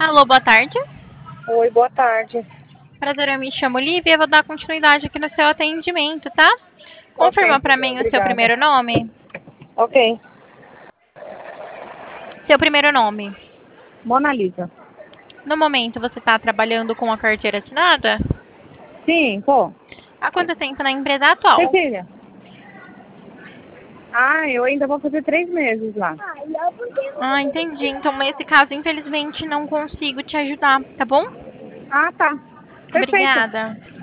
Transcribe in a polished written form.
Alô, boa tarde. Oi, boa tarde. Prazer, eu me chamo Lívia e vou dar continuidade aqui no seu atendimento, tá? Ok, Confirma pra mim o seu obrigada. primeiro nome. Ok, Seu primeiro nome. Mona Lisa. No momento, você está trabalhando com a carteira assinada? Sim, pô. Há quanto tempo na empresa atual? Cecília. Eu ainda vou fazer 3 meses lá. Ah, entendi. Então, nesse caso, infelizmente, não consigo te ajudar, tá bom? Ah, tá. Perfeito. Obrigada.